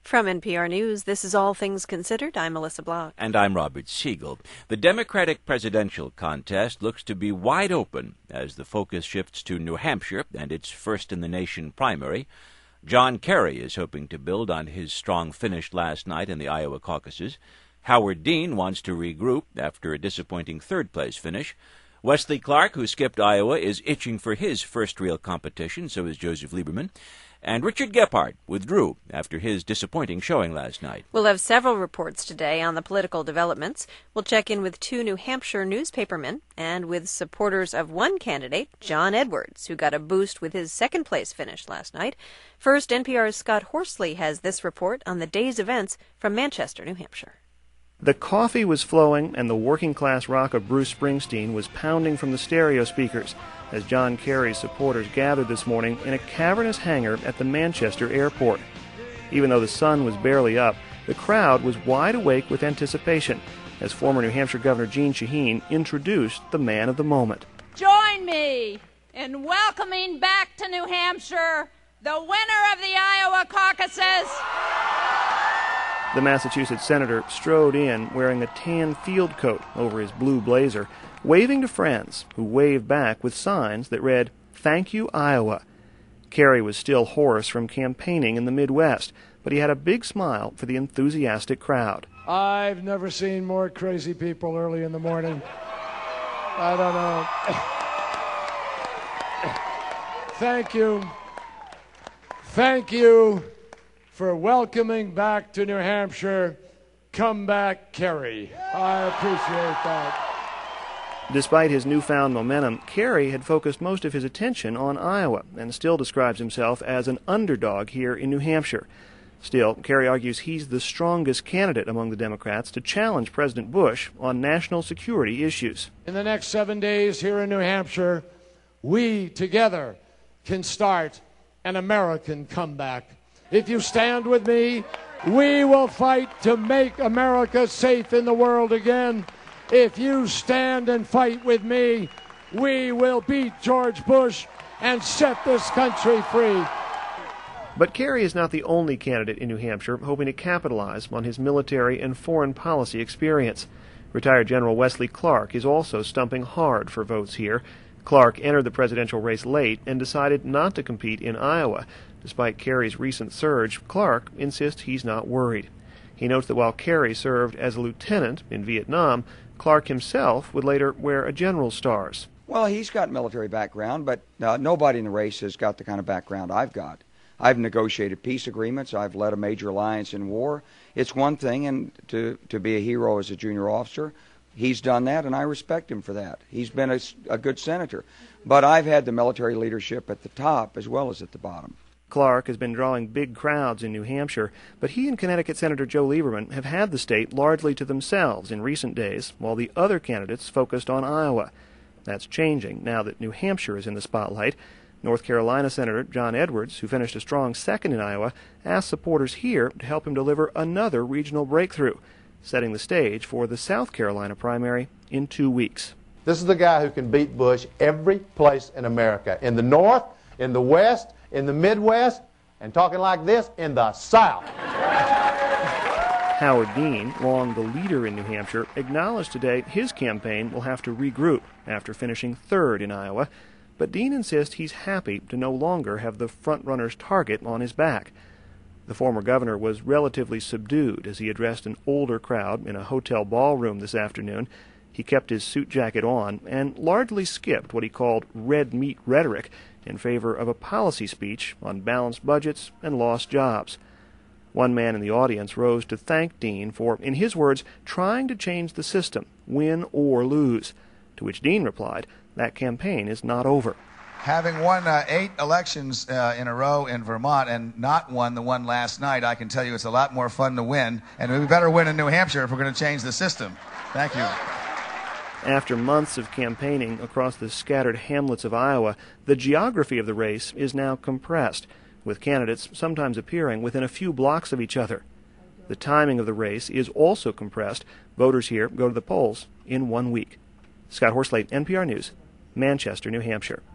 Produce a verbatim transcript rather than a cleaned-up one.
From N P R News, this is All Things Considered. I'm Melissa Block. And I'm Robert Siegel. The Democratic presidential contest looks to be wide open as the focus shifts to New Hampshire and its first-in-the-nation primary. John Kerry is hoping to build on his strong finish last night in the Iowa caucuses. Howard Dean wants to regroup after a disappointing third-place finish. Wesley Clark, who skipped Iowa, is itching for his first real competition, so is Joseph Lieberman. And Richard Gephardt withdrew after his disappointing showing last night. We'll have several reports today on the political developments. We'll check in with two New Hampshire newspapermen and with supporters of one candidate, John Edwards, who got a boost with his second-place finish last night. First, N P R's Scott Horsley has this report on the day's events from Manchester, New Hampshire. The coffee was flowing and the working-class rock of Bruce Springsteen was pounding from the stereo speakers as John Kerry's supporters gathered this morning in a cavernous hangar at the Manchester airport. Even though the sun was barely up, the crowd was wide awake with anticipation as former New Hampshire Governor Jeanne Shaheen introduced the man of the moment. Join me in welcoming back to New Hampshire the winner of the Iowa caucuses. The Massachusetts senator strode in wearing a tan field coat over his blue blazer, waving to friends who waved back with signs that read, "Thank you, Iowa." Kerry was still hoarse from campaigning in the Midwest, but he had a big smile for the enthusiastic crowd. I've never seen more crazy people early in the morning. I don't know. Thank you. Thank you for welcoming back to New Hampshire, Comeback Kerry. I appreciate that. Despite his newfound momentum, Kerry had focused most of his attention on Iowa and still describes himself as an underdog here in New Hampshire. Still, Kerry argues he's the strongest candidate among the Democrats to challenge President Bush on national security issues. In the next seven days here in New Hampshire, we together can start an American comeback. If you stand with me, we will fight to make America safe in the world again. If you stand and fight with me, we will beat George Bush and set this country free. But Kerry is not the only candidate in New Hampshire hoping to capitalize on his military and foreign policy experience. Retired General Wesley Clark is also stumping hard for votes here. Clark entered the presidential race late and decided not to compete in Iowa. Despite Kerry's recent surge, Clark insists he's not worried. He notes that while Kerry served as a lieutenant in Vietnam, Clark himself would later wear a general's stars. Well, he's got military background, but uh, nobody in the race has got the kind of background I've got. I've negotiated peace agreements. I've led a major alliance in war. It's one thing and to, to be a hero as a junior officer. He's done that, and I respect him for that. He's been a, a good senator. But I've had the military leadership at the top as well as at the bottom. Clark has been drawing big crowds in New Hampshire, but he and Connecticut Senator Joe Lieberman have had the state largely to themselves in recent days, while the other candidates focused on Iowa. That's changing now that New Hampshire is in the spotlight. North Carolina Senator John Edwards, who finished a strong second in Iowa, asked supporters here to help him deliver another regional breakthrough, setting the stage for the South Carolina primary in two weeks. This is the guy who can beat Bush every place in America, in the North, in the West, in the Midwest, and talking like this, in the South. Howard Dean, long the leader in New Hampshire, acknowledged today his campaign will have to regroup after finishing third in Iowa. But Dean insists he's happy to no longer have the front-runner's target on his back. The former governor was relatively subdued as he addressed an older crowd in a hotel ballroom this afternoon. He kept his suit jacket on and largely skipped what he called red meat rhetoric in favor of a policy speech on balanced budgets and lost jobs. One man in the audience rose to thank Dean for, in his words, trying to change the system, win or lose, to which Dean replied, that campaign is not over. Having won uh, eight elections uh, in a row in Vermont and not won the one last night, I can tell you it's a lot more fun to win, and we better win in New Hampshire if we're going to change the system. Thank you. After months of campaigning across the scattered hamlets of Iowa, the geography of the race is now compressed, with candidates sometimes appearing within a few blocks of each other. The timing of the race is also compressed. Voters here go to the polls in one week. Scott Horsley, N P R News, Manchester, New Hampshire.